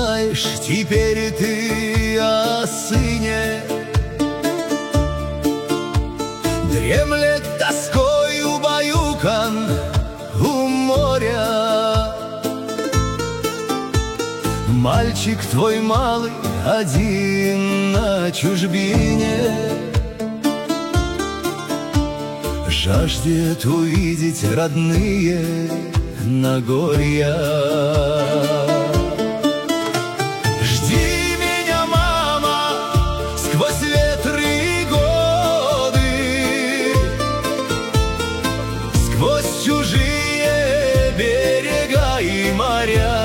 знаешь, теперь ты о сыне. Дремлет тоской убаюкан у моря. Мальчик твой малый один на чужбине, жаждет увидеть родные Нагорья. Жди меня, мама, сквозь ветры и годы, сквозь чужие берега и моря.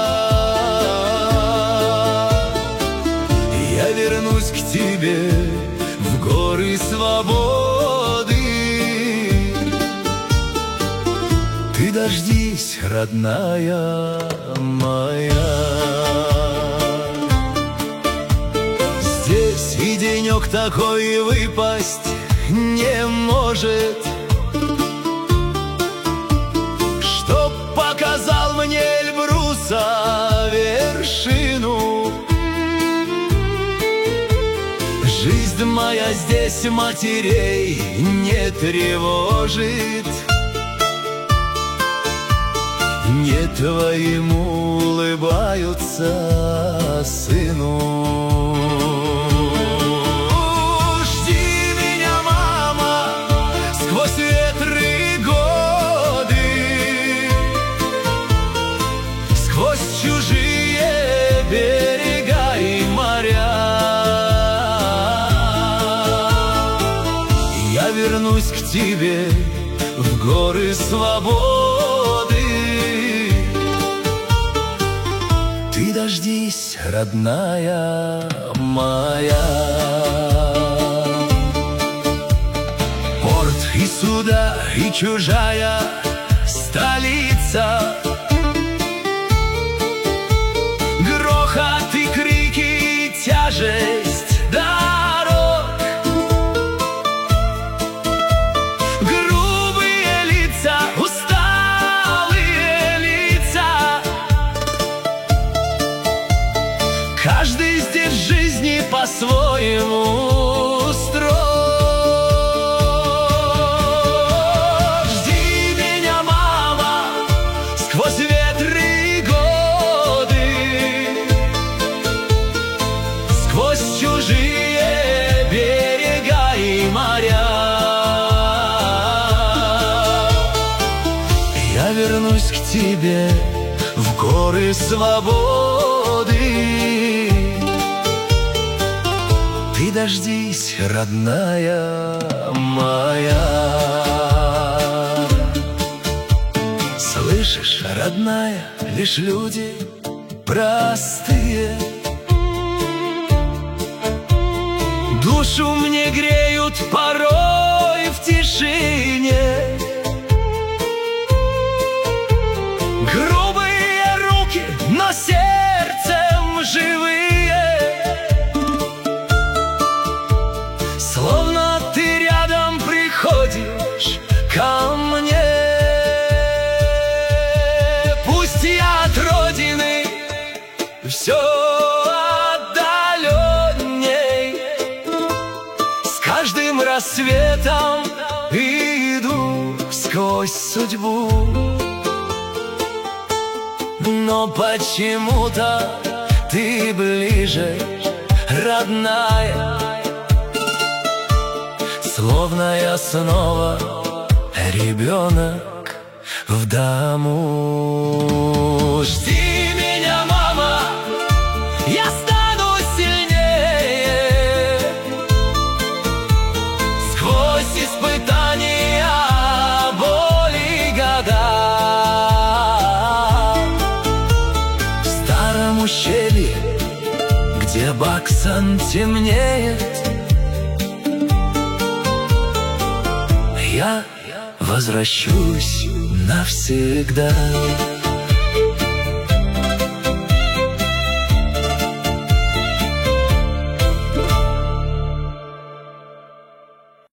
Я вернусь к тебе в горы свободы. Ты дождись, родная моя. Здесь и денек такой выпасть не может, чтоб показал мне Эльбруса вершину. Жизнь моя здесь матерей не тревожит, не твоему улыбаются сыну. Жди меня, мама, сквозь ветры и годы, сквозь чужие берега и моря. Я вернусь к тебе в горы свободы. Ты дождись, родная моя. Порт и суда, и чужая столица, грохот и крики, и тяжесть дорог, грубые лица, усталые лица. Каждый здесь жизни по-своему устроен. Жди меня, мама, сквозь ветры и годы, сквозь чужие берега и моря. Я вернусь к тебе в горы свободы. Ты дождись, родная моя. Слышишь, родная, лишь люди простые душу мне греют порой в тишине. Грубые руки, но сердцем живые, словно ты рядом приходишь ко мне. Пусть я от родины все отдаленней, с каждым рассветом иду сквозь судьбу, но почему-то ты ближе, родная, словно я снова ребенок в дому. Жди меня, мама, я стану сильнее. Сквозь испытания, боли и года, в старом ущелье, где Баксан темнеет, я возвращусь навсегда.